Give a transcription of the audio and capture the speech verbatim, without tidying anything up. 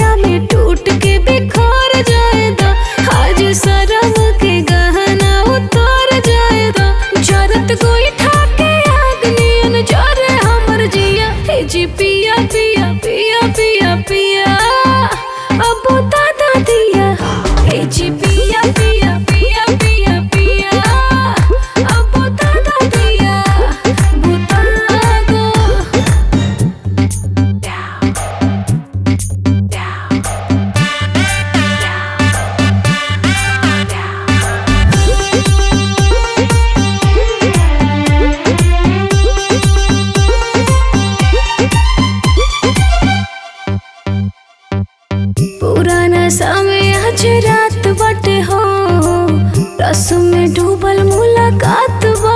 रतिया में टूट के बिखर जाएगा। आज शर्म के गहना उतर जाएगा। जरत कोई ठाके आग नियन जरे हमर जिया। हे जी पिया पिया पिया पिया पिया अब दादा दिया। हे जी पिया पिया पिया पिया पिया अब दादा दिया। बुता दो पुराना समय आज रात बटे हो। रस्म में डूबल मुलाकात बा।